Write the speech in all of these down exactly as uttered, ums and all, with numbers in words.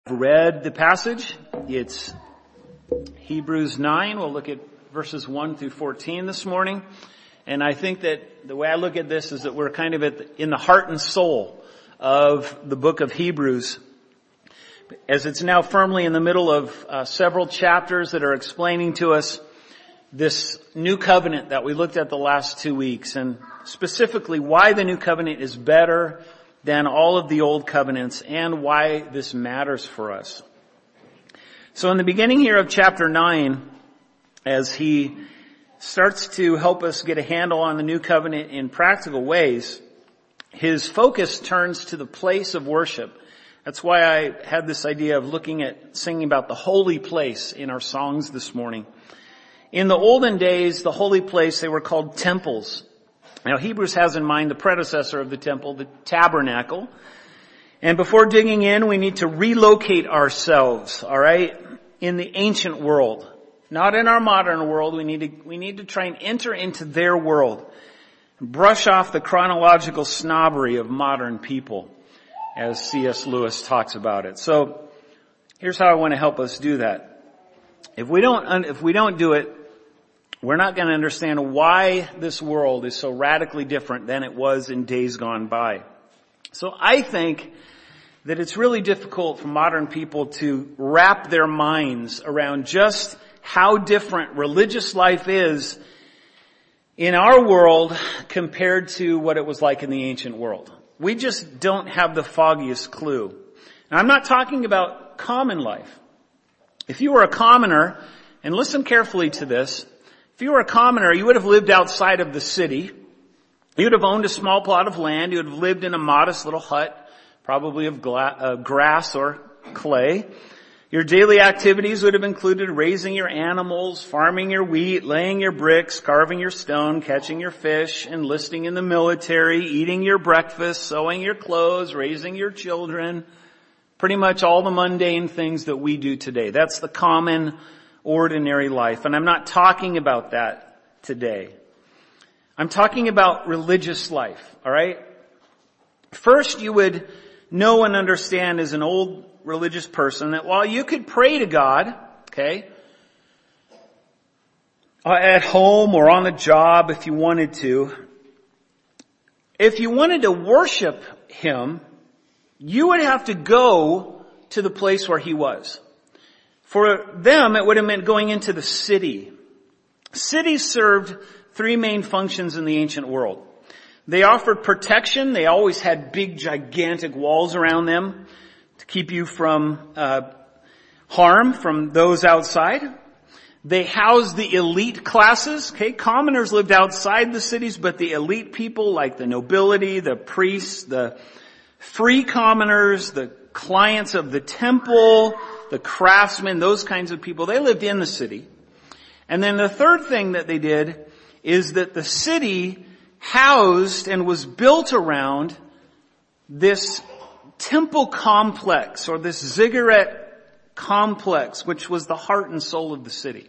Read the passage. It's Hebrews nine. We'll look at verses one through fourteen this morning. And I think that the way I look at this is that we're kind of at the, in the heart and soul of the book of Hebrews, as it's now firmly in the middle of uh, several chapters that are explaining to us this new covenant that we looked at the last two weeks, and specifically why the new covenant is better than all of the old covenants and why this matters for us. So in the beginning here of chapter nine, as he starts to help us get a handle on the new covenant in practical ways, his focus turns to the place of worship. That's why I had this idea of looking at singing about the holy place in our songs this morning. In the olden days, the holy place, they were called temples. Now, Hebrews has in mind the predecessor of the temple, the tabernacle. And before digging in, we need to relocate ourselves, all right, in the ancient world. Not in our modern world. We need to, we need to try and enter into their world. Brush off the chronological snobbery of modern people, as C S Lewis talks about it. So, here's how I want to help us do that. If we don't, if we don't do it, we're not going to understand why this world is so radically different than it was in days gone by. So I think that it's really difficult for modern people to wrap their minds around just how different religious life is in our world compared to what it was like in the ancient world. We just don't have the foggiest clue. Now, I'm not talking about common life. If you were a commoner, and listen carefully to this, if you were a commoner, you would have lived outside of the city. You would have owned a small plot of land. You would have lived in a modest little hut, probably of gla- uh, grass or clay. Your daily activities would have included raising your animals, farming your wheat, laying your bricks, carving your stone, catching your fish, enlisting in the military, eating your breakfast, sewing your clothes, raising your children. Pretty much all the mundane things that we do today. That's the common, ordinary life. And I'm not talking about that today. I'm talking about religious life, all right? First, you would know and understand as an old religious person that while you could pray to God, okay, at home or on the job if you wanted to, if you wanted to worship Him, you would have to go to the place where He was. For them, it would have meant going into the city. Cities served three main functions in the ancient world. They offered protection. They always had big, gigantic walls around them to keep you from uh harm from those outside. They housed the elite classes. Okay, commoners lived outside the cities, but the elite people like the nobility, the priests, the free commoners, the clients of the temple, the craftsmen, those kinds of people, they lived in the city. And then the third thing that they did is that the city housed and was built around this temple complex or this ziggurat complex, which was the heart and soul of the city.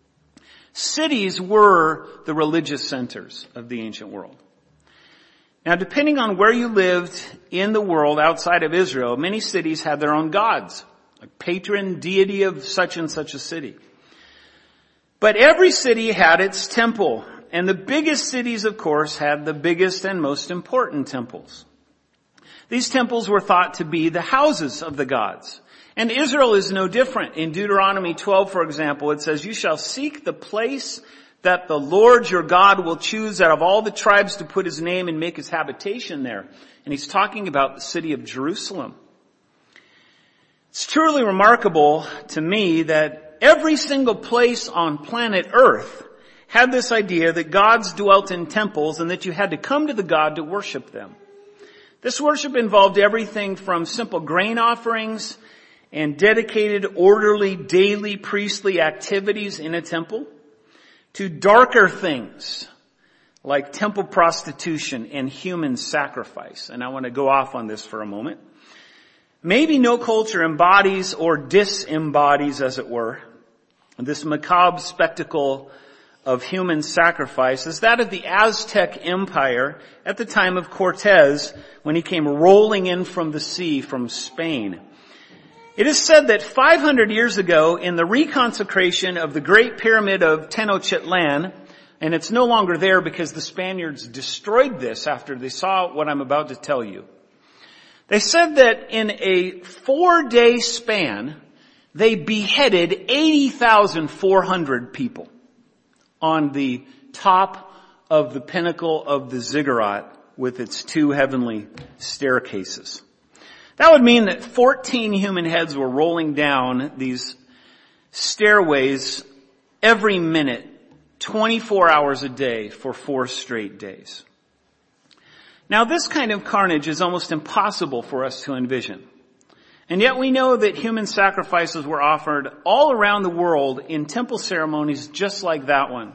Cities were the religious centers of the ancient world. Now, depending on where you lived in the world outside of Israel, many cities had their own gods, a patron deity of such and such a city. But every city had its temple, and the biggest cities, of course, had the biggest and most important temples. These temples were thought to be the houses of the gods. And Israel is no different. In Deuteronomy twelve, for example, it says, "You shall seek the place that the Lord your God will choose out of all the tribes to put His name and make His habitation there." And He's talking about the city of Jerusalem. It's truly remarkable to me that every single place on planet Earth had this idea that gods dwelt in temples and that you had to come to the God to worship them. This worship involved everything from simple grain offerings and dedicated, orderly, daily priestly activities in a temple to darker things like temple prostitution and human sacrifice. And I want to go off on this for a moment. Maybe no culture embodies or disembodies, as it were, this macabre spectacle of human sacrifice as that of the Aztec Empire at the time of Cortez when he came rolling in from the sea from Spain. It is said that five hundred years ago, in the reconsecration of the Great Pyramid of Tenochtitlan, and it's no longer there because the Spaniards destroyed this after they saw what I'm about to tell you. They said that in a four-day span, they beheaded eighty thousand four hundred people on the top of the pinnacle of the ziggurat with its two heavenly staircases. That would mean that fourteen human heads were rolling down these stairways every minute, twenty-four hours a day for four straight days. Now, this kind of carnage is almost impossible for us to envision. And yet we know that human sacrifices were offered all around the world in temple ceremonies just like that one.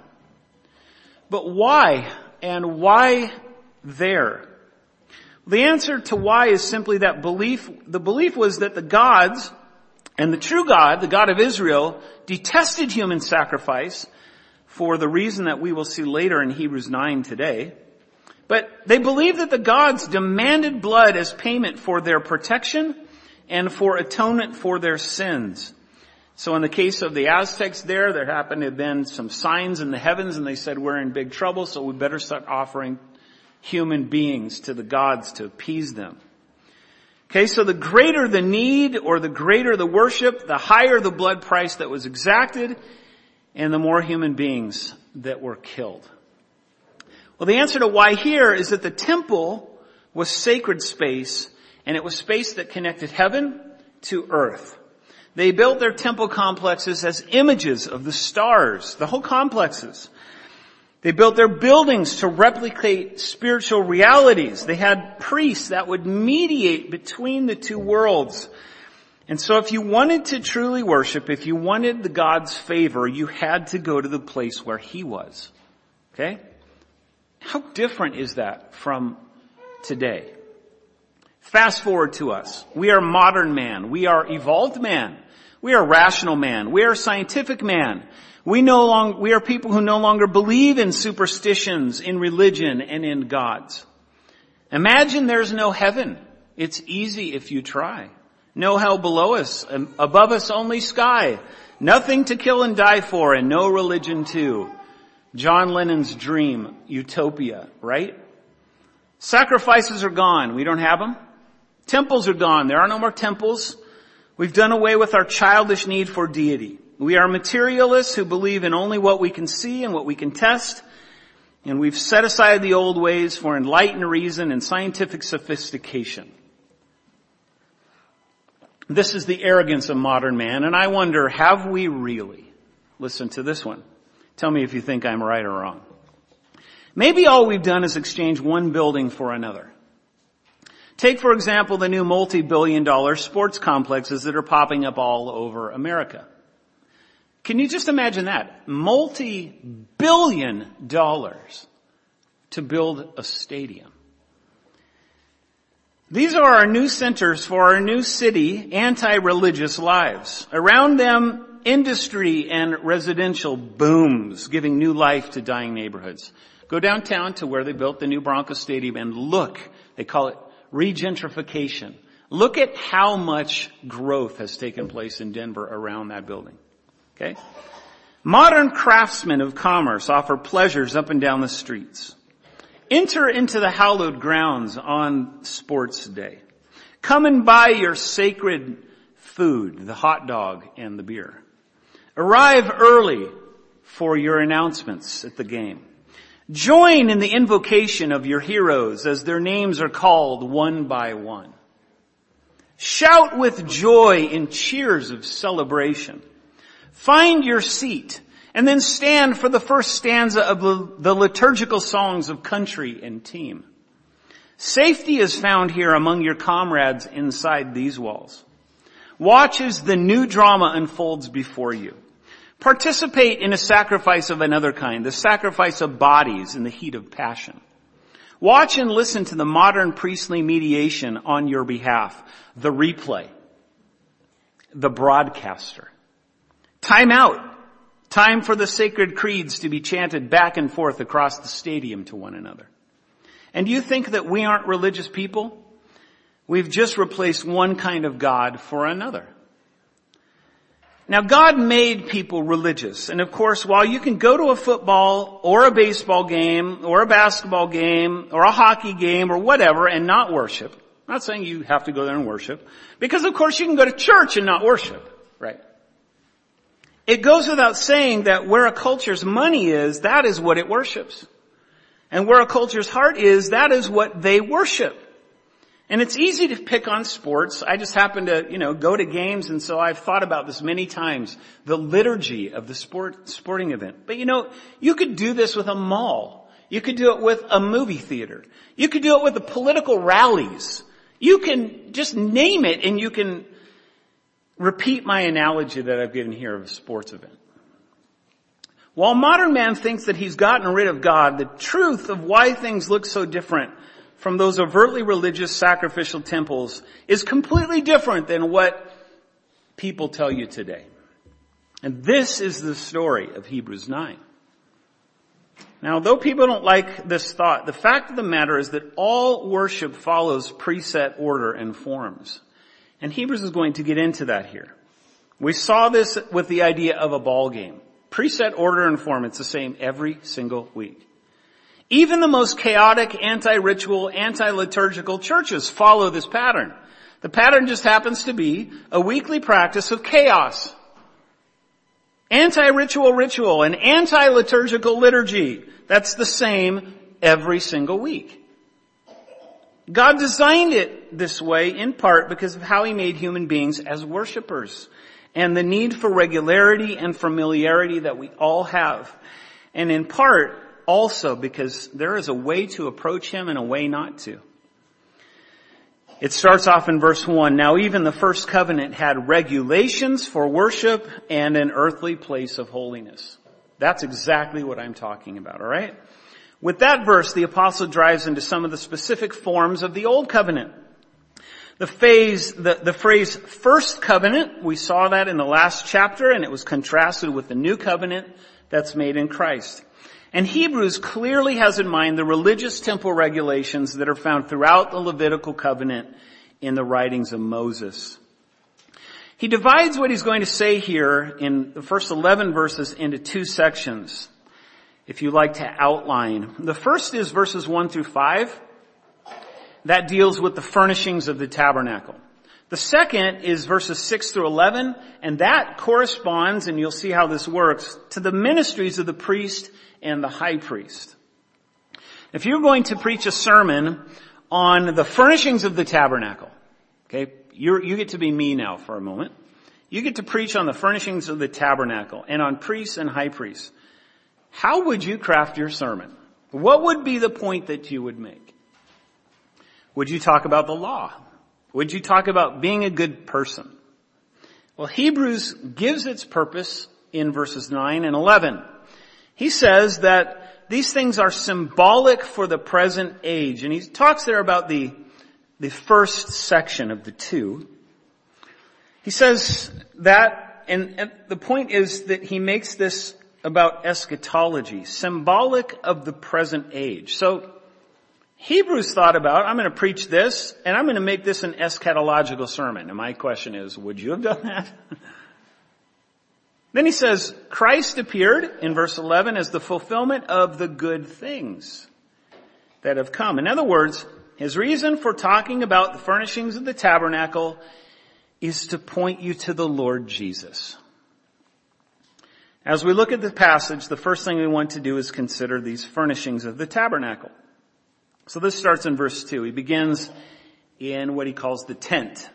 But why? And why there? The answer to why is simply that belief. The belief was that the gods and the true God, the God of Israel, detested human sacrifice for the reason that we will see later in Hebrews nine today. But they believed that the gods demanded blood as payment for their protection and for atonement for their sins. So in the case of the Aztecs there, there happened to have been some signs in the heavens and they said, we're in big trouble, so we better start offering human beings to the gods to appease them. Okay, so the greater the need or the greater the worship, the higher the blood price that was exacted and the more human beings that were killed. Well, the answer to why here is that the temple was sacred space, and it was space that connected heaven to earth. They built their temple complexes as images of the stars, the whole complexes. They built their buildings to replicate spiritual realities. They had priests that would mediate between the two worlds. And so if you wanted to truly worship, if you wanted the God's favor, you had to go to the place where He was. Okay? How different is that from today? Fast forward to us. We are modern man. We are evolved man. We are rational man. We are scientific man. We no longer, we are people who no longer believe in superstitions, in religion, and in gods. Imagine there's no heaven. It's easy if you try. No hell below us. Above us only sky. Nothing to kill and die for, and no religion too. John Lennon's dream, utopia, right? Sacrifices are gone. We don't have them. Temples are gone. There are no more temples. We've done away with our childish need for deity. We are materialists who believe in only what we can see and what we can test. And we've set aside the old ways for enlightened reason and scientific sophistication. This is the arrogance of modern man. And I wonder, have we really? Listen to this one. Tell me if you think I'm right or wrong. Maybe all we've done is exchange one building for another. Take, for example, the new multi-billion dollar sports complexes that are popping up all over America. Can you just imagine that? Multi-billion dollars to build a stadium. These are our new centers for our new city anti-religious lives. Around them, industry and residential booms, giving new life to dying neighborhoods. Go downtown to where they built the new Broncos Stadium and look, they call it regentrification. Look at how much growth has taken place in Denver around that building. Okay? Modern craftsmen of commerce offer pleasures up and down the streets. Enter into the hallowed grounds on sports day. Come and buy your sacred food, the hot dog and the beer. Arrive early for your announcements at the game. Join in the invocation of your heroes as their names are called one by one. Shout with joy in cheers of celebration. Find your seat and then stand for the first stanza of the liturgical songs of country and team. Safety is found here among your comrades inside these walls. Watch as the new drama unfolds before you. Participate in a sacrifice of another kind, the sacrifice of bodies in the heat of passion. Watch and listen to the modern priestly mediation on your behalf, the replay, the broadcaster. Time out. Time for the sacred creeds to be chanted back and forth across the stadium to one another. And do you think that we aren't religious people? We've just replaced one kind of God for another. Now God made people religious. And of course, while you can go to a football or a baseball game or a basketball game or a hockey game or whatever and not worship, I'm not saying you have to go there and worship, because of course you can go to church and not worship, right? It goes without saying that where a culture's money is, that is what it worships. And where a culture's heart is, that is what they worship. And it's easy to pick on sports. I just happen to, you know, go to games, and so I've thought about this many times, the liturgy of the sport, sporting event. But you know, you could do this with a mall. You could do it with a movie theater. You could do it with the political rallies. You can just name it, and you can repeat my analogy that I've given here of a sports event. While modern man thinks that he's gotten rid of God, the truth of why things look so different from those overtly religious sacrificial temples is completely different than what people tell you today. And this is the story of Hebrews nine. Now, though people don't like this thought, the fact of the matter is that all worship follows preset order and forms. And Hebrews is going to get into that here. We saw this with the idea of a ball game. Preset order and form, it's the same every single week. Even the most chaotic, anti-ritual, anti-liturgical churches follow this pattern. The pattern just happens to be a weekly practice of chaos. Anti-ritual ritual and anti-liturgical liturgy. That's the same every single week. God designed it this way in part because of how he made human beings as worshipers and the need for regularity and familiarity that we all have. And in part, also because there is a way to approach him and a way not to. It starts off in verse one. Now even the first covenant had regulations for worship and an earthly place of holiness. That's exactly what I'm talking about, all right? With that verse, the apostle drives into some of the specific forms of the old covenant. The phase, the, the phrase first covenant, we saw that in the last chapter, and it was contrasted with the new covenant that's made in Christ. And Hebrews clearly has in mind the religious temple regulations that are found throughout the Levitical covenant in the writings of Moses. He divides what he's going to say here in the first eleven verses into two sections, if you like to outline. The first is verses one through five. That deals with the furnishings of the tabernacle. The second is verses six through eleven, and that corresponds, and you'll see how this works, to the ministries of the priest and the high priest. If you're going to preach a sermon on the furnishings of the tabernacle, okay, you're, you get to be me now for a moment. You get to preach on the furnishings of the tabernacle and on priests and high priests. How would you craft your sermon? What would be the point that you would make? Would you talk about the law? Would you talk about being a good person? Well, Hebrews gives its purpose in verses nine and eleven. He says that these things are symbolic for the present age. And he talks there about the, the first section of the two. He says that, and, and the point is that he makes this about eschatology, symbolic of the present age. So Hebrews thought about, I'm going to preach this, and I'm going to make this an eschatological sermon. And my question is, would you have done that? Then he says, Christ appeared in verse eleven as the fulfillment of the good things that have come. In other words, his reason for talking about the furnishings of the tabernacle is to point you to the Lord Jesus. As we look at the passage, the first thing we want to do is consider these furnishings of the tabernacle. So this starts in verse two. He begins in what he calls the tent.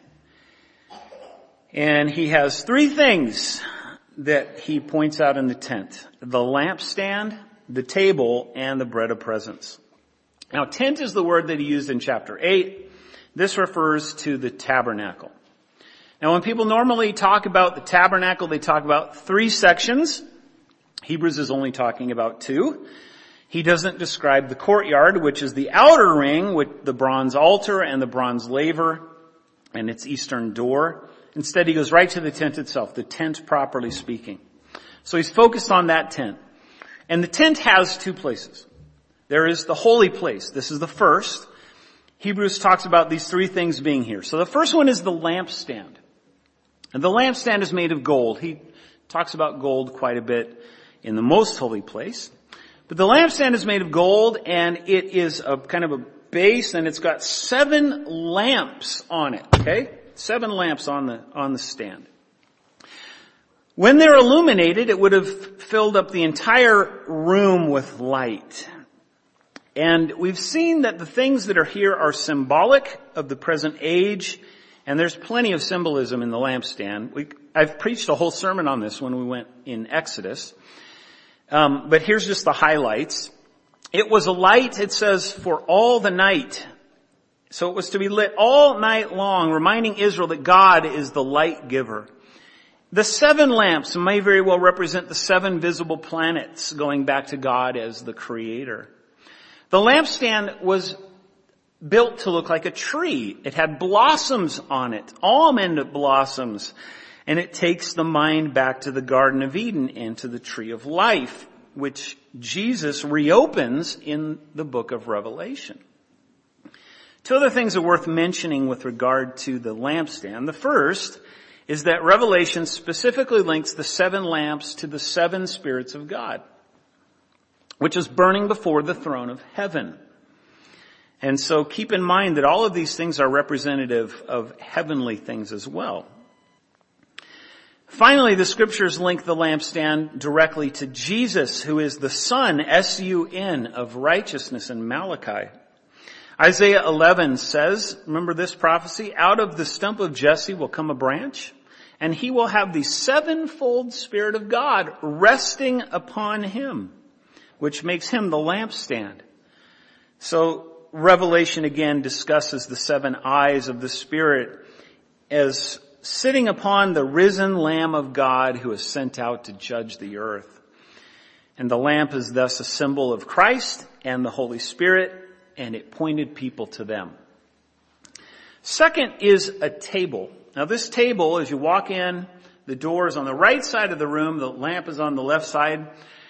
And he has three things that he points out in the tent: the lampstand, the table, and the bread of presence. Now, tent is the word that he used in chapter eight. This refers to the tabernacle. Now, when people normally talk about the tabernacle, they talk about three sections. Hebrews is only talking about two. He doesn't describe the courtyard, which is the outer ring with the bronze altar and the bronze laver and its eastern door. Instead, he goes right to the tent itself, the tent properly speaking. So he's focused on that tent. And the tent has two places. There is the holy place. This is the first. Hebrews talks about these three things being here. So the first one is the lampstand. And the lampstand is made of gold. He talks about gold quite a bit in the most holy place. But the lampstand is made of gold, and it is a kind of a base, and it's got seven lamps on it, okay? Seven lamps on the, on the stand. When they're illuminated, it would have filled up the entire room with light. And we've seen that the things that are here are symbolic of the present age, and there's plenty of symbolism in the lampstand. We, I've preached a whole sermon on this when we went in Exodus. Um, but here's just the highlights. It was a light, it says, for all the night. So it was to be lit all night long, reminding Israel that God is the light giver. The seven lamps may very well represent the seven visible planets, going back to God as the creator. The lampstand was built to look like a tree. It had blossoms on it, almond blossoms. And it takes the mind back to the Garden of Eden and to the tree of life, which Jesus reopens in the book of Revelation. Two other things are worth mentioning with regard to the lampstand. The first is that Revelation specifically links the seven lamps to the seven spirits of God, which is burning before the throne of heaven. And so keep in mind that all of these things are representative of heavenly things as well. Finally, the scriptures link the lampstand directly to Jesus, who is the Sun, S U N, of righteousness in Malachi. Isaiah eleven says, remember this prophecy, out of the stump of Jesse will come a branch, and he will have the sevenfold Spirit of God resting upon him, which makes him the lampstand. So Revelation again discusses the seven eyes of the Spirit as sitting upon the risen Lamb of God who is sent out to judge the earth. And the lamp is thus a symbol of Christ and the Holy Spirit, and it pointed people to them. Second is a table. Now this table, as you walk in, the door is on the right side of the room, the lamp is on the left side.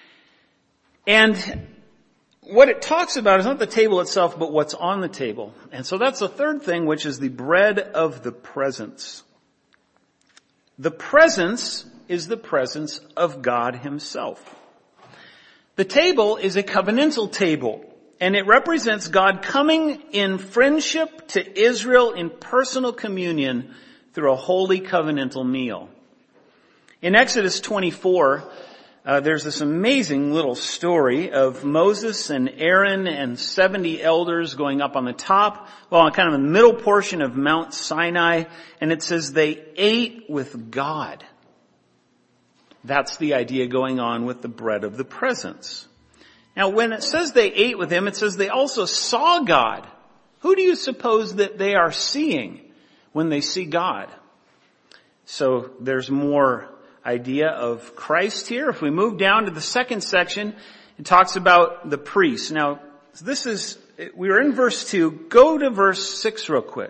And what it talks about is not the table itself, but what's on the table. And so that's the third thing, which is the bread of the presence. The presence is the presence of God himself. The table is a covenantal table, and it represents God coming in friendship to Israel in personal communion through a holy covenantal meal. In Exodus twenty-four, uh, there's this amazing little story of Moses and Aaron and seventy elders going up on the top, well, on kind of the middle portion of Mount Sinai, and it says they ate with God. That's the idea going on with the bread of the presence. Now, when it says they ate with him, it says they also saw God. Who do you suppose that they are seeing when they see God? So there's more idea of Christ here. If we move down to the second section, it talks about the priests. Now, this is, we were in verse two. Go to verse six real quick.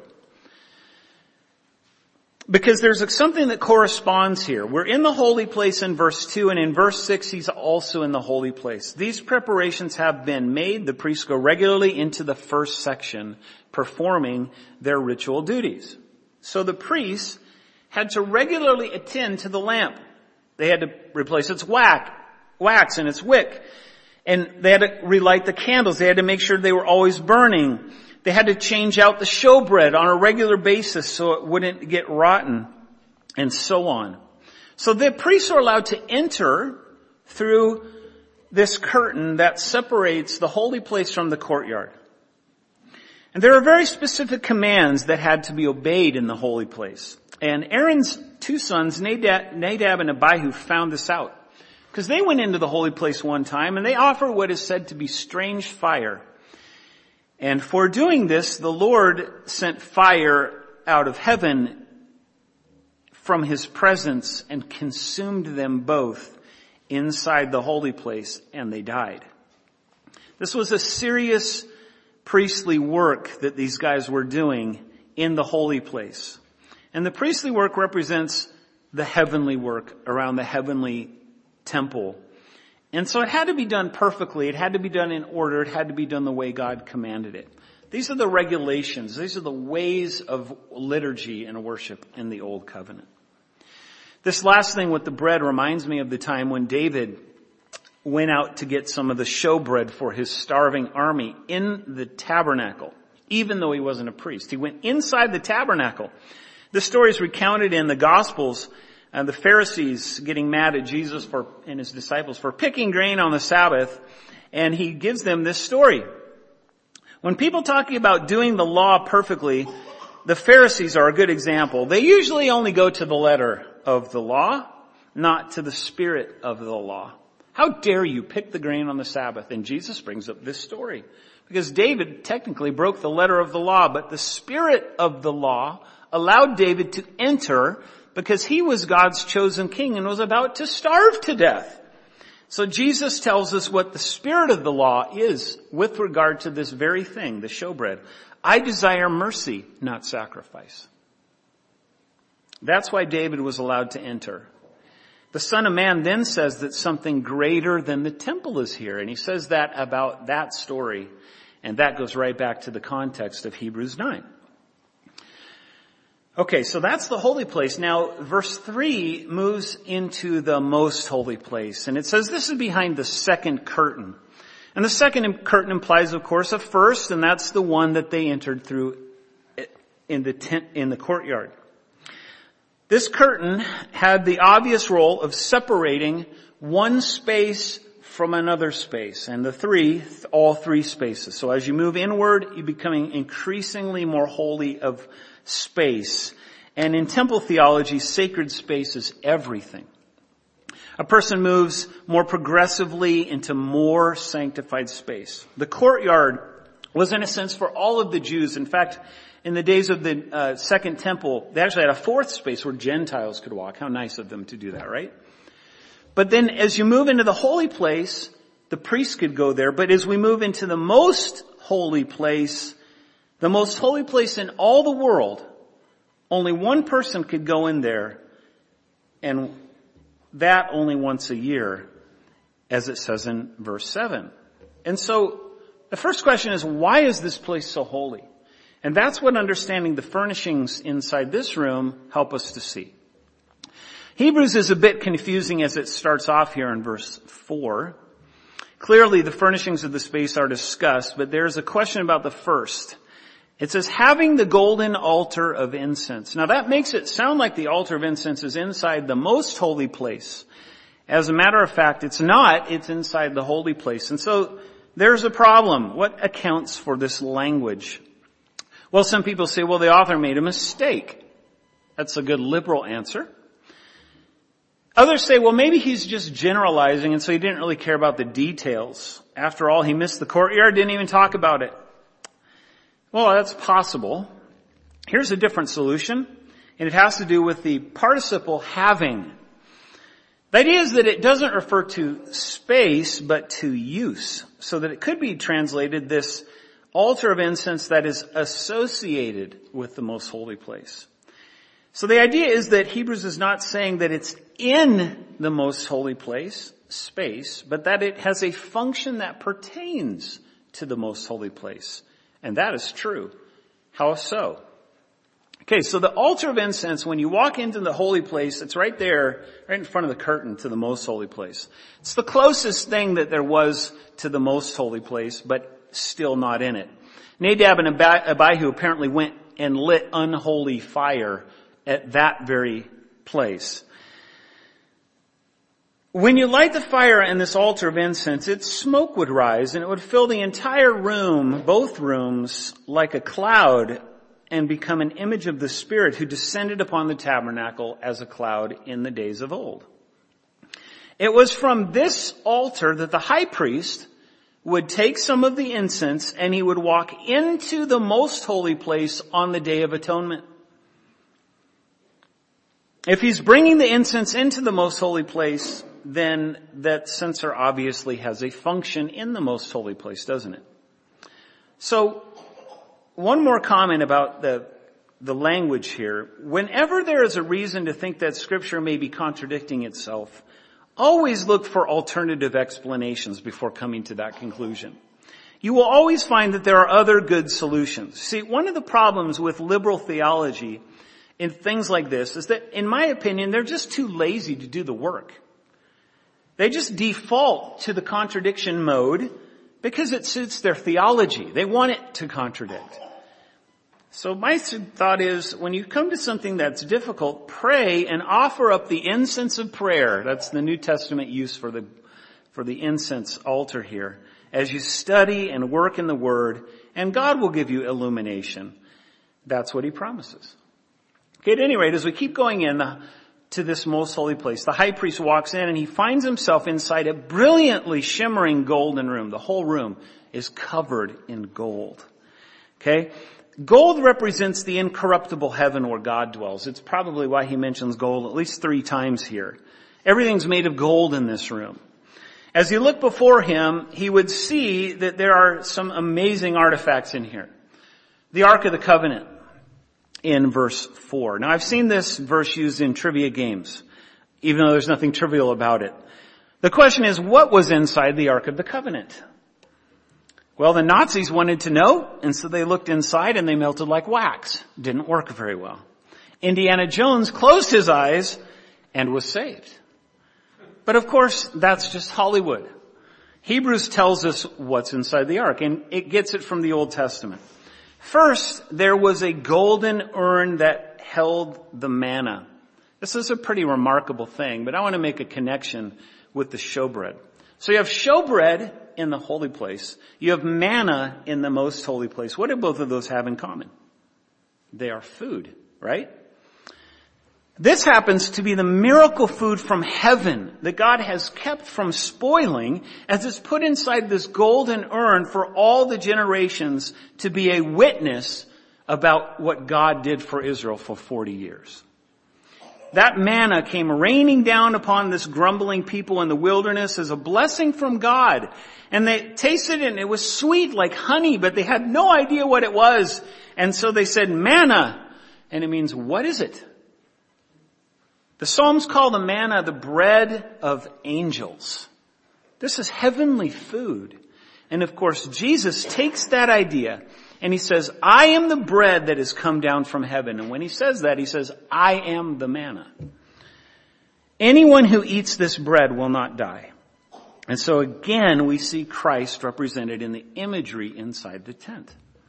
Because there's something that corresponds here. We're in the holy place in verse two, and in verse six, he's also in the holy place. These preparations have been made. The priests go regularly into the first section, performing their ritual duties. So the priests had to regularly attend to the lamp. They had to replace its wax, wax and its wick. And they had to relight the candles. They had to make sure they were always burning. They had to change out the showbread on a regular basis so it wouldn't get rotten, and so on. So the priests are allowed to enter through this curtain that separates the holy place from the courtyard. And there are very specific commands that had to be obeyed in the holy place. And Aaron's two sons, Nadab, Nadab and Abihu, found this out. Because they went into the holy place one time and they offered what is said to be strange fire. And for doing this, the Lord sent fire out of heaven from his presence and consumed them both inside the holy place, and they died. This was a serious priestly work that these guys were doing in the holy place. And the priestly work represents the heavenly work around the heavenly temple. And so it had to be done perfectly. It had to be done in order. It had to be done the way God commanded it. These are the regulations. These are the ways of liturgy and worship in the Old Covenant. This last thing with the bread reminds me of the time when David went out to get some of the showbread for his starving army in the tabernacle, even though he wasn't a priest. He went inside the tabernacle. This story is recounted in the Gospels, and the Pharisees getting mad at Jesus for, and his disciples for picking grain on the Sabbath, and he gives them this story. When people talk about doing the law perfectly, the Pharisees are a good example. They usually only go to the letter of the law, not to the spirit of the law. How dare you pick the grain on the Sabbath? And Jesus brings up this story. Because David technically broke the letter of the law, but the spirit of the law allowed David to enter because he was God's chosen king and was about to starve to death. So Jesus tells us what the spirit of the law is with regard to this very thing, the showbread. I desire mercy, not sacrifice. That's why David was allowed to enter. The Son of Man then says that something greater than the temple is here. And he says that about that story. And that goes right back to the context of Hebrews nine. Okay, so that's the holy place. Now, verse three moves into the most holy place. And it says this is behind the second curtain. And the second curtain implies, of course, a first, and that's the one that they entered through in the tent, in the courtyard. This curtain had the obvious role of separating one space from another space, and the three, all three spaces. So as you move inward, you're becoming increasingly more holy of space. And in temple theology, sacred space is everything. A person moves more progressively into more sanctified space. The courtyard was in a sense for all of the Jews. In fact, in the days of the uh, second temple, they actually had a fourth space where Gentiles could walk. How nice of them to do that, right? But then as you move into the holy place, the priests could go there. But as we move into the most holy place, the most holy place in all the world, only one person could go in there, and that only once a year, as it says in verse seven. And so the first question is, why is this place so holy? And that's what understanding the furnishings inside this room help us to see. Hebrews is a bit confusing as it starts off here in verse four. Clearly the furnishings of the space are discussed, but there's a question about the first. It says, having the golden altar of incense. Now that makes it sound like the altar of incense is inside the most holy place. As a matter of fact, it's not. It's inside the holy place. And so there's a problem. What accounts for this language? Well, some people say, well, the author made a mistake. That's a good liberal answer. Others say, well, maybe he's just generalizing, and so he didn't really care about the details. After all, he missed the courtyard, didn't even talk about it. Well, that's possible. Here's a different solution, and it has to do with the participle having. The idea is that it doesn't refer to space, but to use, so that it could be translated this altar of incense that is associated with the most holy place. So the idea is that Hebrews is not saying that it's in the most holy place, space, but that it has a function that pertains to the most holy place. And that is true. How so? Okay, so the altar of incense, when you walk into the holy place, it's right there, right in front of the curtain to the most holy place. It's the closest thing that there was to the most holy place, but still not in it. Nadab and Abihu apparently went and lit unholy fire at that very place. When you light the fire in this altar of incense, its smoke would rise and it would fill the entire room, both rooms, like a cloud and become an image of the Spirit who descended upon the tabernacle as a cloud in the days of old. It was from this altar that the high priest would take some of the incense and he would walk into the most holy place on the Day of Atonement. If he's bringing the incense into the most holy place, then that censer obviously has a function in the most holy place, doesn't it? So, one more comment about the, the language here. Whenever there is a reason to think that Scripture may be contradicting itself, always look for alternative explanations before coming to that conclusion. You will always find that there are other good solutions. See, one of the problems with liberal theology in things like this is that, in my opinion, they're just too lazy to do the work. They just default to the contradiction mode because it suits their theology. They want it to contradict. So my thought is, when you come to something that's difficult, pray and offer up the incense of prayer. That's the New Testament use for the, for the incense altar here. As you study and work in the Word, and God will give you illumination. That's what He promises. Okay, at any rate, as we keep going in the, to this most holy place, the high priest walks in and he finds himself inside a brilliantly shimmering golden room. The whole room is covered in gold. Okay? Gold represents the incorruptible heaven where God dwells. It's probably why he mentions gold at least three times here. Everything's made of gold in this room. As he looked before him, he would see that there are some amazing artifacts in here. The Ark of the Covenant in verse four. Now I've seen this verse used in trivia games, even though there's nothing trivial about it. The question is, what was inside the Ark of the Covenant? Well, the Nazis wanted to know, and so they looked inside and they melted like wax. Didn't work very well. Indiana Jones closed his eyes and was saved. But of course, that's just Hollywood. Hebrews tells us what's inside the ark, and it gets it from the Old Testament. First, there was a golden urn that held the manna. This is a pretty remarkable thing, but I want to make a connection with the showbread. So you have showbread in the holy place. You have manna in the most holy place. What do both of those have in common? They are food, right? This happens to be the miracle food from heaven that God has kept from spoiling as it's put inside this golden urn for all the generations to be a witness about what God did for Israel for forty years. That manna came raining down upon this grumbling people in the wilderness as a blessing from God. And they tasted it and it was sweet like honey, but they had no idea what it was. And so they said manna. And it means, what is it? The Psalms call the manna the bread of angels. This is heavenly food. And of course, Jesus takes that idea and he says, I am the bread that has come down from heaven. And when he says that, he says, I am the manna. Anyone who eats this bread will not die. And so again, we see Christ represented in the imagery inside the tent.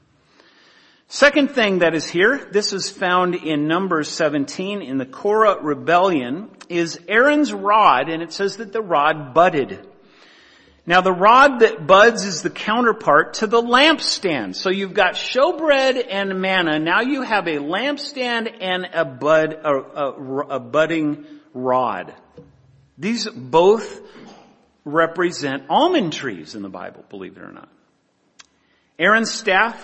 Second thing that is here, this is found in Numbers seventeen in the Korah rebellion, is Aaron's rod, and it says that the rod budded. Now the rod that buds is the counterpart to the lampstand. So you've got showbread and manna. Now you have a lampstand and a bud, a, a, a budding rod. These both represent almond trees in the Bible, believe it or not. Aaron's staff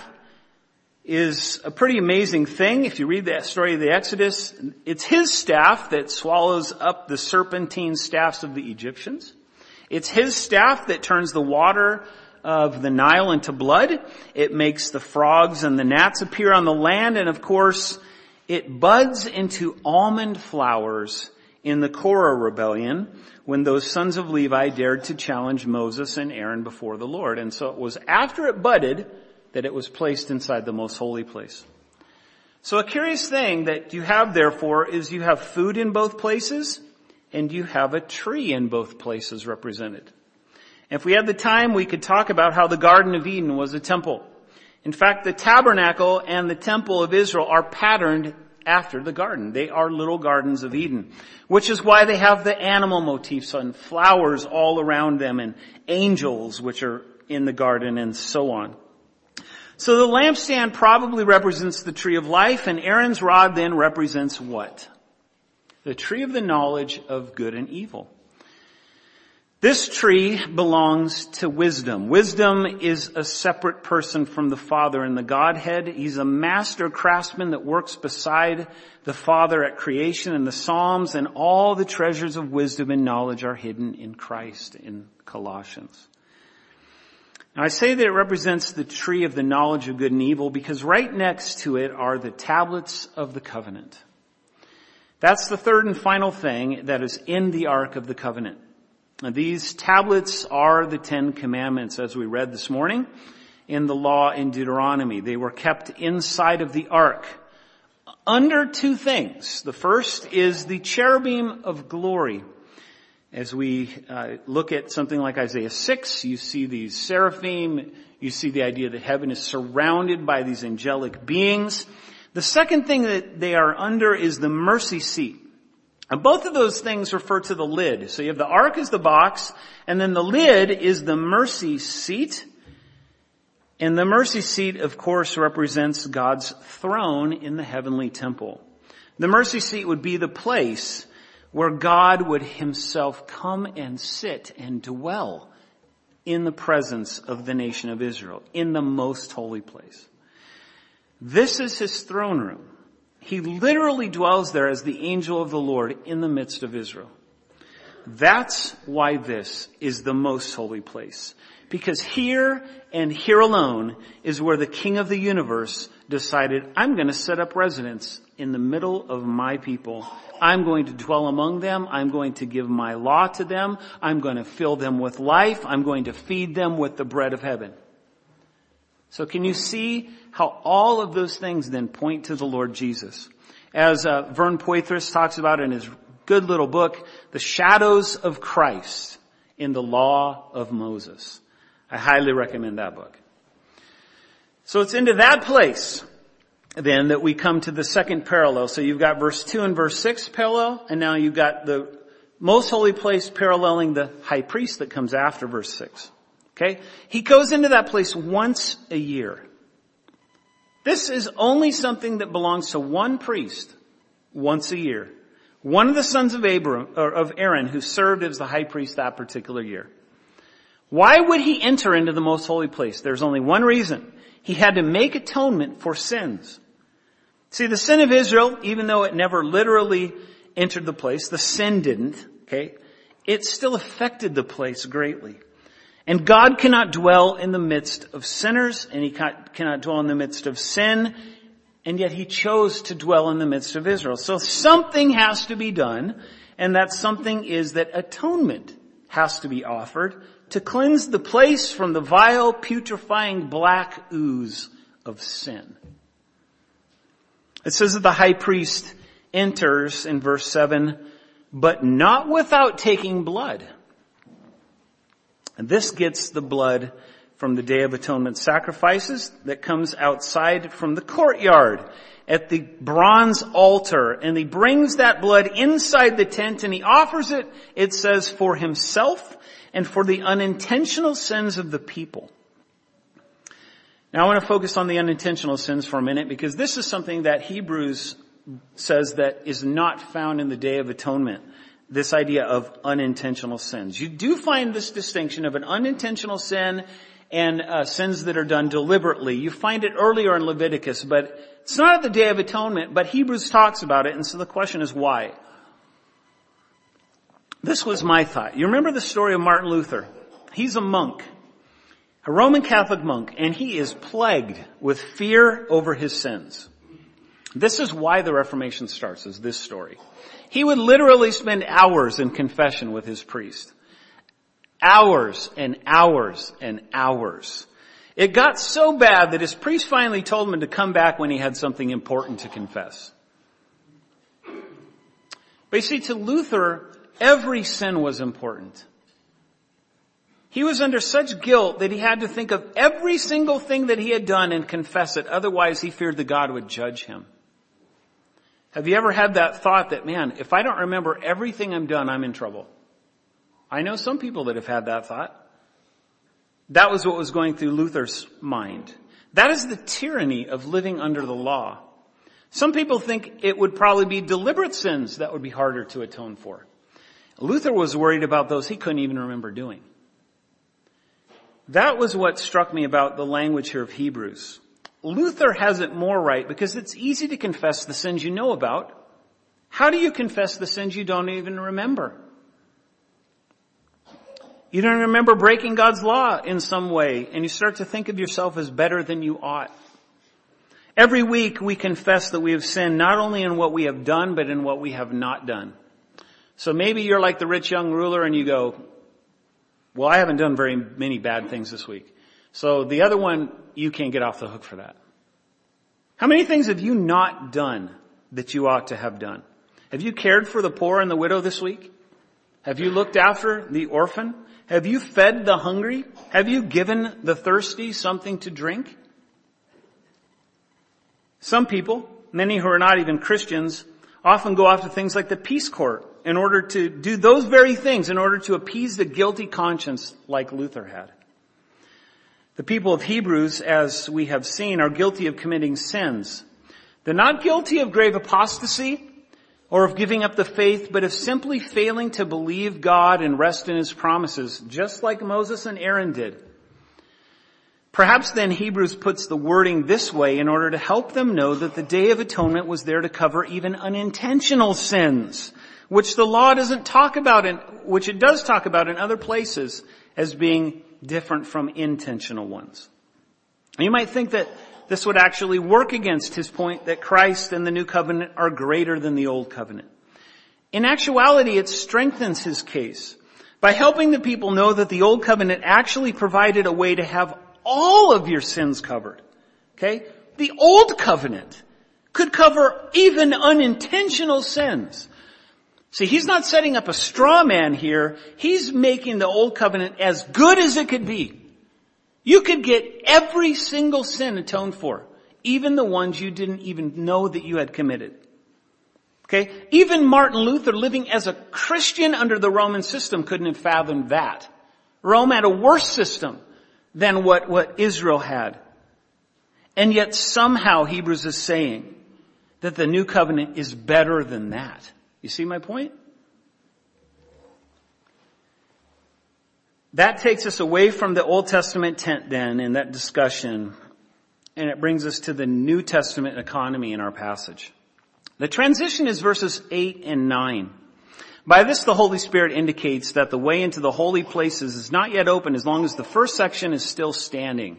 is a pretty amazing thing. If you read the story of the Exodus, it's his staff that swallows up the serpentine staffs of the Egyptians. It's his staff that turns the water of the Nile into blood. It makes the frogs and the gnats appear on the land. And of course, it buds into almond flowers in the Korah rebellion when those sons of Levi dared to challenge Moses and Aaron before the Lord. And so it was after it budded that it was placed inside the most holy place. So a curious thing that you have therefore is you have food in both places and you have a tree in both places represented. If we had the time, we could talk about how the Garden of Eden was a temple. In fact, the tabernacle and the temple of Israel are patterned after the garden. They are little gardens of Eden, which is why they have the animal motifs and flowers all around them and angels which are in the garden and so on. So the lampstand probably represents the tree of life, and Aaron's rod then represents what? The tree of the knowledge of good and evil. This tree belongs to wisdom. Wisdom is a separate person from the Father in the Godhead. He's a master craftsman that works beside the Father at creation and the Psalms, and all the treasures of wisdom and knowledge are hidden in Christ in Colossians. Now I say that it represents the tree of the knowledge of good and evil because right next to it are the tablets of the covenant. That's the third and final thing that is in the Ark of the Covenant. Now, these tablets are the Ten Commandments, as we read this morning in the law in Deuteronomy. They were kept inside of the Ark under two things. The first is the cherubim of glory. As we uh, look at something like Isaiah six, you see these seraphim, you see the idea that heaven is surrounded by these angelic beings. The second thing that they are under is the mercy seat. And both of those things refer to the lid. So you have the ark as the box, and then the lid is the mercy seat. And the mercy seat, of course, represents God's throne in the heavenly temple. The mercy seat would be the place where God would himself come and sit and dwell in the presence of the nation of Israel, in the most holy place. This is his throne room. He literally dwells there as the angel of the Lord in the midst of Israel. That's why this is the most holy place. Because here and here alone is where the King of the universe decided, I'm going to set up residence in the middle of my people. I'm going to dwell among them. I'm going to give my law to them. I'm going to fill them with life. I'm going to feed them with the bread of heaven. So can you see how all of those things then point to the Lord Jesus? As uh, Vern Poythress talks about in his good little book, The Shadows of Christ in the Law of Moses. I highly recommend that book. So it's into that place then that we come to the second parallel. So you've got verse two and verse six parallel, and now you've got the most holy place paralleling the high priest that comes after verse six. Okay? He goes into that place once a year. This is only something that belongs to one priest once a year. One of the sons of Abram, or of Aaron, who served as the high priest that particular year. Why would he enter into the most holy place? There's only one reason. He had to make atonement for sins. See, the sin of Israel, even though it never literally entered the place, the sin didn't, okay, it still affected the place greatly. And God cannot dwell in the midst of sinners, and he cannot dwell in the midst of sin, and yet he chose to dwell in the midst of Israel. So something has to be done, and that something is that atonement has to be offered to cleanse the place from the vile, putrefying black ooze of sin. It says that the high priest enters in verse seven, but not without taking blood. And this gets the blood from the Day of Atonement sacrifices that comes outside from the courtyard at the bronze altar. And he brings that blood inside the tent and he offers it, it says, for himself and for the unintentional sins of the people. Now I want to focus on the unintentional sins for a minute, because this is something that Hebrews says that is not found in the Day of Atonement. This idea of unintentional sins. You do find this distinction of an unintentional sin and uh, sins that are done deliberately. You find it earlier in Leviticus, but it's not at the Day of Atonement, but Hebrews talks about it, and so the question is why? This was my thought. You remember the story of Martin Luther? He's a monk, a Roman Catholic monk, and he is plagued with fear over his sins. This is why the Reformation starts, is this story. He would literally spend hours in confession with his priest. Hours and hours and hours. It got so bad that his priest finally told him to come back when he had something important to confess. But you see, to Luther, every sin was important. He was under such guilt that he had to think of every single thing that he had done and confess it. Otherwise, he feared that God would judge him. Have you ever had that thought that, man, if I don't remember everything I'm done, I'm in trouble? I know some people that have had that thought. That was what was going through Luther's mind. That is the tyranny of living under the law. Some people think it would probably be deliberate sins that would be harder to atone for. Luther was worried about those he couldn't even remember doing. That was what struck me about the language here of Hebrews. Luther has it more right because it's easy to confess the sins you know about. How do you confess the sins you don't even remember? You don't remember breaking God's law in some way, and you start to think of yourself as better than you ought. Every week we confess that we have sinned not only in what we have done, but in what we have not done. So maybe you're like the rich young ruler and you go, well, I haven't done very many bad things this week. So the other one, you can't get off the hook for that. How many things have you not done that you ought to have done. Have you cared for the poor and the widow this week? Have you looked after the orphan? Have you fed the hungry? Have you given the thirsty something to drink? Some people, many who are not even Christians, often go off to things like the Peace Corps in order to do those very things, in order to appease the guilty conscience like Luther had. The people of Hebrews, as we have seen, are guilty of committing sins. They're not guilty of grave apostasy or of giving up the faith, but of simply failing to believe God and rest in His promises, just like Moses and Aaron did. Perhaps then Hebrews puts the wording this way in order to help them know that the Day of Atonement was there to cover even unintentional sins, which the law doesn't talk about, in, which it does talk about in other places as being different from intentional ones. You might think that this would actually work against his point that Christ and the New Covenant are greater than the Old Covenant. In actuality, it strengthens his case by helping the people know that the Old Covenant actually provided a way to have all of your sins covered. Okay? The Old Covenant could cover even unintentional sins. See, he's not setting up a straw man here. He's making the Old Covenant as good as it could be. You could get every single sin atoned for, even the ones you didn't even know that you had committed. Okay? Even Martin Luther, living as a Christian under the Roman system, couldn't have fathomed that. Rome had a worse system than what, what Israel had. And yet somehow Hebrews is saying that the New Covenant is better than that. You see my point? That takes us away from the Old Testament tent then in that discussion, and it brings us to the New Testament economy in our passage. The transition is verses eight and nine. By this the Holy Spirit indicates that the way into the holy places is not yet open as long as the first section is still standing.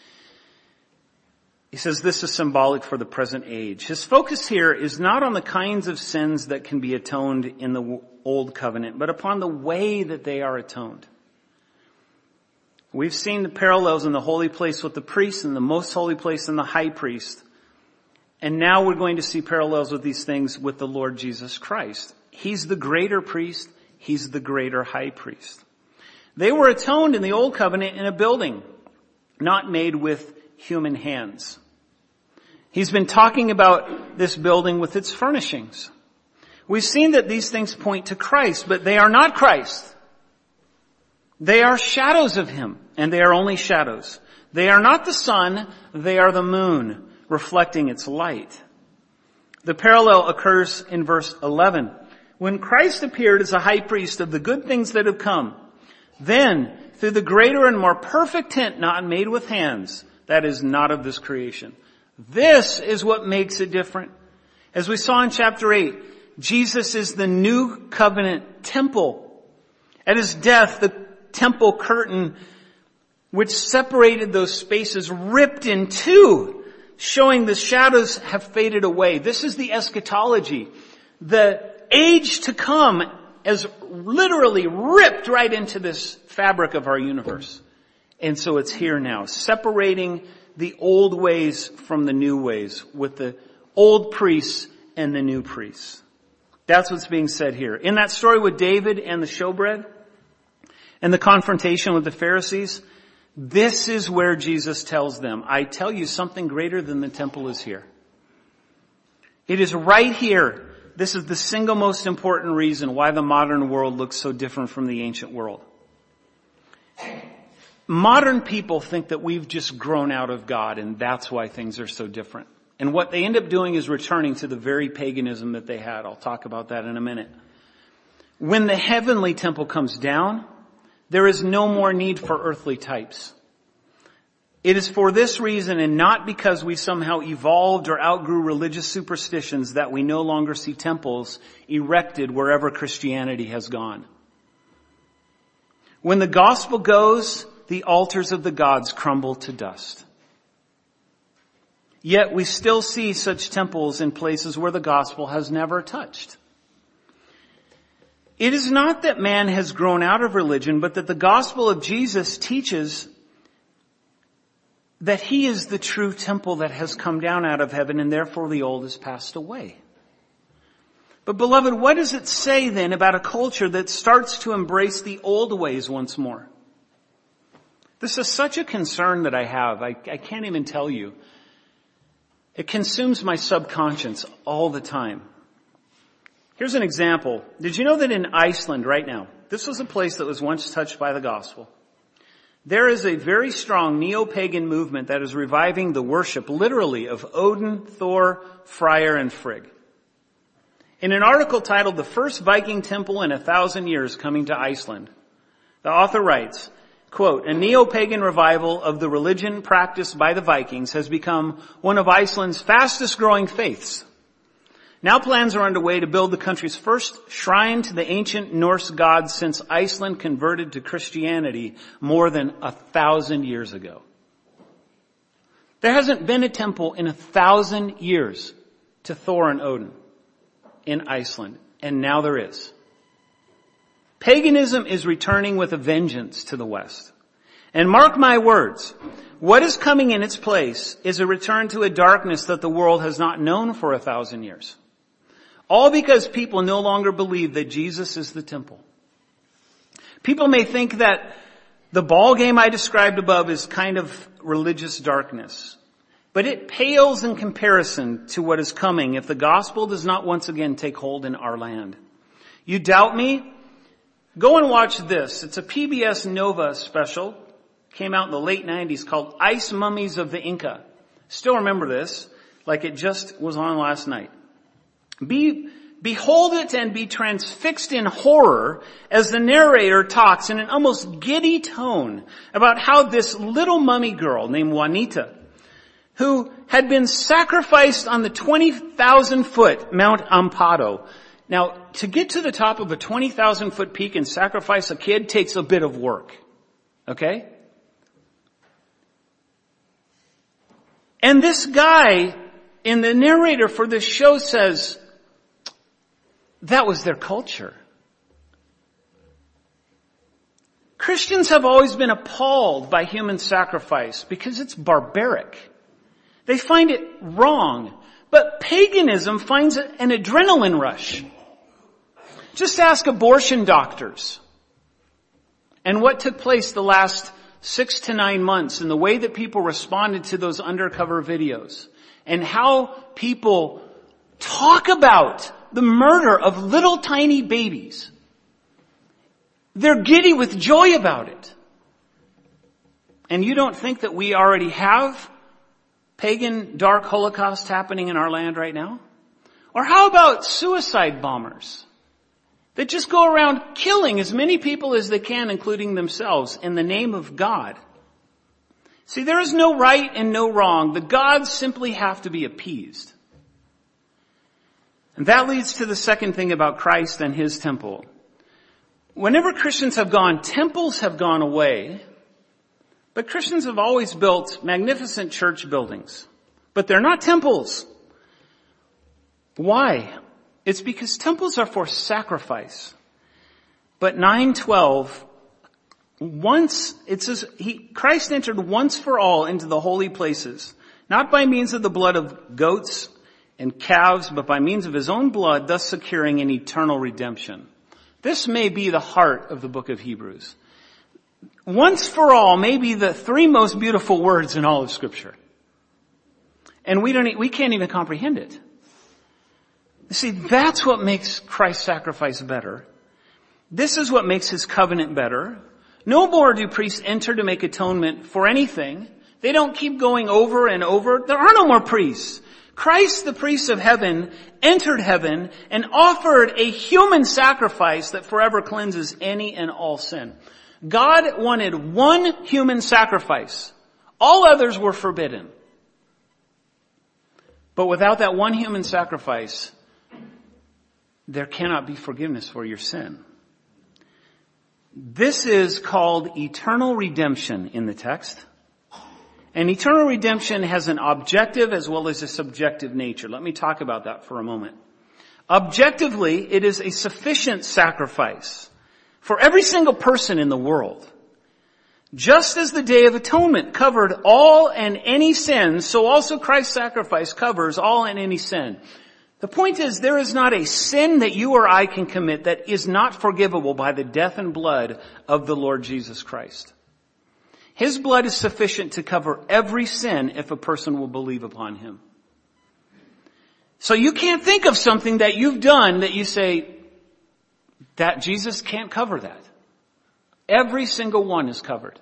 He says this is symbolic for the present age. His focus here is not on the kinds of sins that can be atoned in the Old Covenant, but upon the way that they are atoned. We've seen the parallels in the holy place with the priest and the most holy place and the high priest. And now we're going to see parallels with these things with the Lord Jesus Christ. He's the greater priest. He's the greater high priest. They were atoned in the Old Covenant in a building, not made with human hands. He's been talking about this building with its furnishings. We've seen that these things point to Christ, but they are not Christ. They are shadows of Him, and they are only shadows. They are not the sun, they are the moon, reflecting its light. The parallel occurs in verse eleven. When Christ appeared as a high priest of the good things that have come, then through the greater and more perfect tent not made with hands, that is not of this creation. This is what makes it different. As we saw in chapter eight, Jesus is the new covenant temple. At His death, the temple curtain which separated those spaces ripped in two, showing the shadows have faded away. This is the eschatology. The age to come is literally ripped right into this fabric of our universe. And so it's here now, separating the old ways from the new ways, with the old priests and the new priests. That's what's being said here. In that story with David and the showbread, and the confrontation with the Pharisees, this is where Jesus tells them, I tell you something greater than the temple is here. It is right here. This is the single most important reason why the modern world looks so different from the ancient world. Modern people think that we've just grown out of God, and that's why things are so different. And what they end up doing is returning to the very paganism that they had. I'll talk about that in a minute. When the heavenly temple comes down, there is no more need for earthly types. It is for this reason, and not because we somehow evolved or outgrew religious superstitions, that we no longer see temples erected wherever Christianity has gone. When the gospel goes, the altars of the gods crumble to dust. Yet we still see such temples in places where the gospel has never touched. It is not that man has grown out of religion, but that the gospel of Jesus teaches that He is the true temple that has come down out of heaven, and therefore the old has passed away. But beloved, what does it say then about a culture that starts to embrace the old ways once more? This is such a concern that I have. I, I can't even tell you. It consumes my subconscious all the time. Here's an example. Did you know that in Iceland right now, this was a place that was once touched by the gospel. There is a very strong neo-pagan movement that is reviving the worship, literally, of Odin, Thor, Freyr, and Frigg. In an article titled, "The First Viking Temple in a Thousand Years Coming to Iceland," the author writes, quote, "A neo-pagan revival of the religion practiced by the Vikings has become one of Iceland's fastest growing faiths. Now plans are underway to build the country's first shrine to the ancient Norse gods since Iceland converted to Christianity more than a thousand years ago." There hasn't been a temple in a thousand years to Thor and Odin in Iceland, and now there is. Paganism is returning with a vengeance to the West. And mark my words, what is coming in its place is a return to a darkness that the world has not known for a thousand years. All because people no longer believe that Jesus is the temple. People may think that the ball game I described above is kind of religious darkness, but it pales in comparison to what is coming if the gospel does not once again take hold in our land. You doubt me? Go and watch this. It's a P B S Nova special. Came out in the late nineties called Ice Mummies of the Inca. Still remember this like it just was on last night. Be, behold it and be transfixed in horror as the narrator talks in an almost giddy tone about how this little mummy girl named Juanita, who had been sacrificed on the twenty thousand foot Mount Amparo. Now, to get to the top of a twenty thousand foot peak and sacrifice a kid takes a bit of work. Okay? And this guy in the narrator for this show says, that was their culture. Christians have always been appalled by human sacrifice because it's barbaric. They find it wrong. But paganism finds an adrenaline rush. Just ask abortion doctors and what took place the last six to nine months and the way that people responded to those undercover videos and how people talk about the murder of little tiny babies. They're giddy with joy about it. And you don't think that we already have pagan dark holocaust happening in our land right now? Or how about suicide bombers that just go around killing as many people as they can, including themselves, in the name of God? See, there is no right and no wrong. The gods simply have to be appeased. And that leads to the second thing about Christ and his temple. Whenever Christians have gone, temples have gone away, but Christians have always built magnificent church buildings. But they're not temples. Why? It's because temples are for sacrifice. But nine twelve, once, it says, he, Christ entered once for all into the holy places, not by means of the blood of goats and calves, but by means of his own blood, thus securing an eternal redemption. This may be the heart of the book of Hebrews. Once for all may be the three most beautiful words in all of Scripture. And we don't, we can't even comprehend it. You see, that's what makes Christ's sacrifice better. This is what makes his covenant better. No more do priests enter to make atonement for anything. They don't keep going over and over. There are no more priests. Christ, the priest of heaven, entered heaven and offered a human sacrifice that forever cleanses any and all sin. God wanted one human sacrifice. All others were forbidden. But without that one human sacrifice, there cannot be forgiveness for your sin. This is called eternal redemption in the text. And eternal redemption has an objective as well as a subjective nature. Let me talk about that for a moment. Objectively, it is a sufficient sacrifice for every single person in the world. Just as the Day of Atonement covered all and any sin, so also Christ's sacrifice covers all and any sin. The point is, there is not a sin that you or I can commit that is not forgivable by the death and blood of the Lord Jesus Christ. His blood is sufficient to cover every sin if a person will believe upon him. So you can't think of something that you've done that you say, that Jesus can't cover that. Every single one is covered.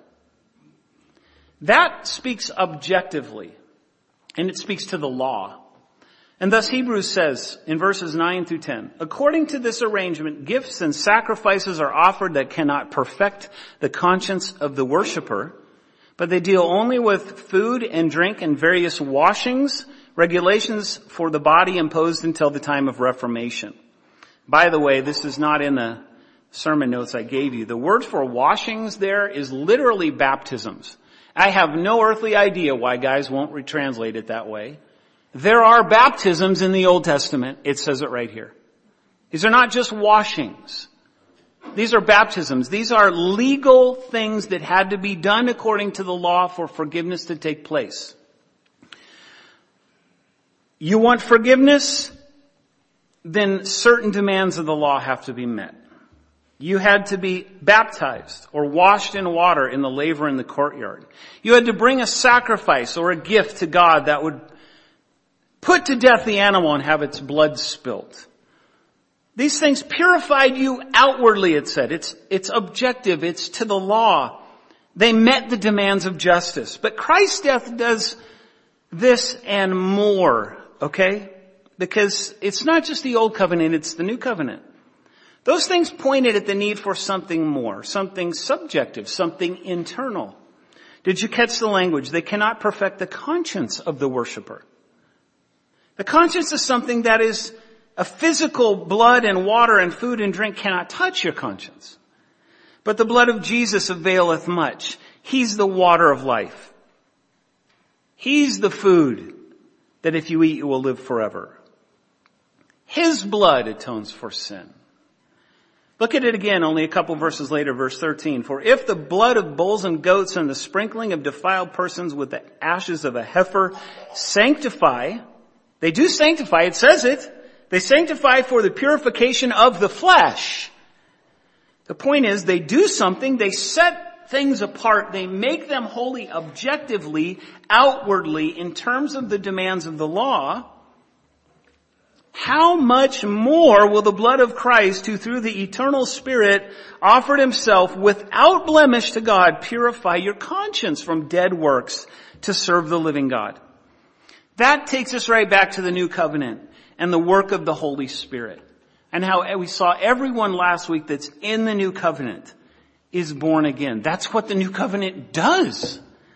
That speaks objectively, and it speaks to the law. And thus Hebrews says in verses nine through ten, according to this arrangement, gifts and sacrifices are offered that cannot perfect the conscience of the worshiper, but they deal only with food and drink and various washings, regulations for the body imposed until the time of Reformation. By the way, this is not in the sermon notes I gave you. The word for washings there is literally baptisms. I have no earthly idea why guys won't retranslate it that way. There are baptisms in the Old Testament. It says it right here. These are not just washings. These are baptisms. These are legal things that had to be done according to the law for forgiveness to take place. You want forgiveness? Then certain demands of the law have to be met. You had to be baptized or washed in water in the laver in the courtyard. You had to bring a sacrifice or a gift to God that would put to death the animal and have its blood spilt. These things purified you outwardly, it said. It's, it's objective. It's to the law. They met the demands of justice. But Christ's death does this and more, okay? Because it's not just the old covenant, it's the new covenant. Those things pointed at the need for something more, something subjective, something internal. Did you catch the language? They cannot perfect the conscience of the worshiper. The conscience is something that is a physical blood and water and food and drink cannot touch your conscience. But the blood of Jesus availeth much. He's the water of life. He's the food that if you eat, you will live forever. His blood atones for sin. Look at it again, only a couple verses later, verse thirteen. For if the blood of bulls and goats and the sprinkling of defiled persons with the ashes of a heifer sanctify, they do sanctify, it says it. They sanctify for the purification of the flesh. The point is, they do something, they set things apart, they make them holy objectively, outwardly, in terms of the demands of the law. How much more will the blood of Christ, who through the eternal Spirit offered himself without blemish to God, purify your conscience from dead works to serve the living God? That takes us right back to the new covenant and the work of the Holy Spirit. And how we saw everyone last week that's in the new covenant is born again. That's what the new covenant does.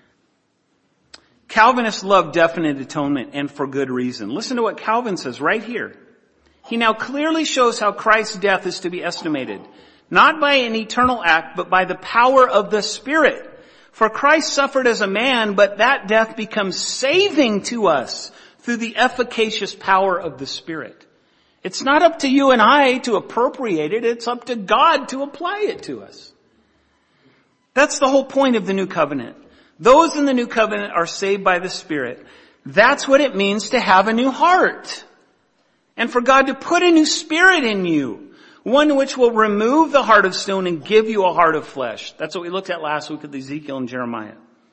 Calvinists love definite atonement, and for good reason. Listen to what Calvin says right here. He now clearly shows how Christ's death is to be estimated, not by an eternal act, but by the power of the Spirit. For Christ suffered as a man, but that death becomes saving to us through the efficacious power of the Spirit. It's not up to you and I to appropriate it. It's up to God to apply it to us. That's the whole point of the new covenant. Those in the new covenant are saved by the Spirit. That's what it means to have a new heart. And for God to put a new spirit in you. One which will remove the heart of stone and give you a heart of flesh. That's what we looked at last week with Ezekiel and Jeremiah.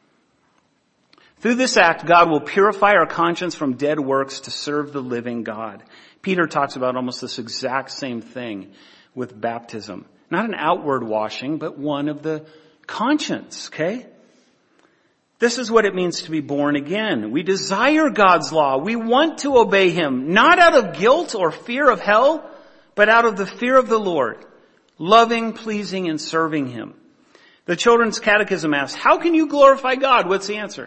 Through this act, God will purify our conscience from dead works to serve the living God. Peter talks about almost this exact same thing with baptism. Not an outward washing, but one of the conscience, okay? This is what it means to be born again. We desire God's law. We want to obey Him, not out of guilt or fear of hell, but out of the fear of the Lord, loving, pleasing, and serving Him. The Children's Catechism asks, how can you glorify God? What's the answer?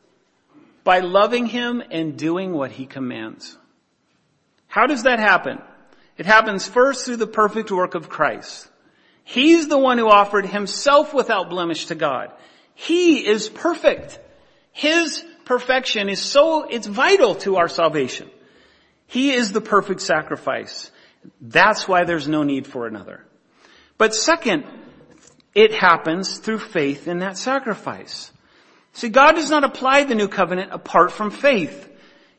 By loving Him and doing what He commands. How does that happen? It happens first through the perfect work of Christ. He's the one who offered Himself without blemish to God. He is perfect. His perfection is so, it's vital to our salvation. He is the perfect sacrifice. That's why there's no need for another. But second, it happens through faith in that sacrifice. See, God does not apply the new covenant apart from faith.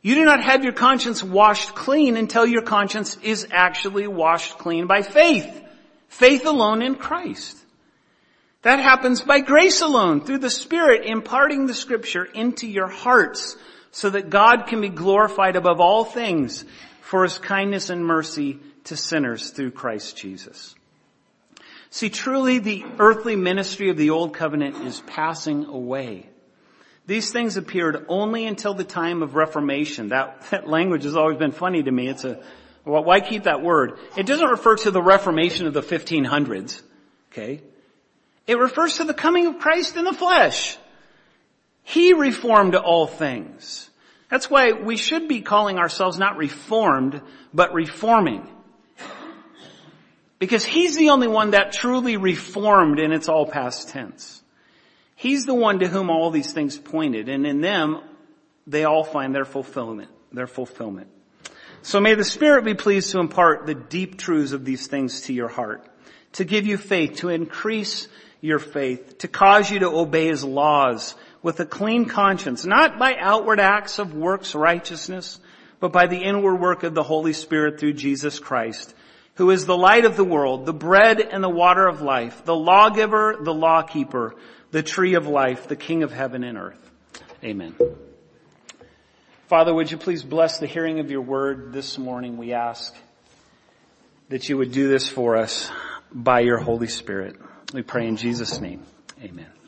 You do not have your conscience washed clean until your conscience is actually washed clean by faith. Faith alone in Christ. That happens by grace alone, through the Spirit imparting the Scripture into your hearts so that God can be glorified above all things for His kindness and mercy to sinners through Christ Jesus. See, truly the earthly ministry of the Old Covenant is passing away. These things appeared only until the time of Reformation. That, that language has always been funny to me. It's a, well, why keep that word? It doesn't refer to the Reformation of the fifteen hundreds. Okay? It refers to the coming of Christ in the flesh. He reformed all things. That's why we should be calling ourselves not reformed, but reforming. Because He's the only one that truly reformed, and it's all past tense. He's the one to whom all these things pointed, and in them, they all find their fulfillment, their fulfillment. So may the Spirit be pleased to impart the deep truths of these things to your heart, to give you faith, to increase your faith, to cause you to obey His laws with a clean conscience, not by outward acts of works righteousness, but by the inward work of the Holy Spirit through Jesus Christ, who is the light of the world, the bread and the water of life, the lawgiver, the lawkeeper, the tree of life, the King of heaven and earth. Amen. Father, would you please bless the hearing of your word this morning? We ask that you would do this for us by your Holy Spirit. We pray in Jesus' name. Amen.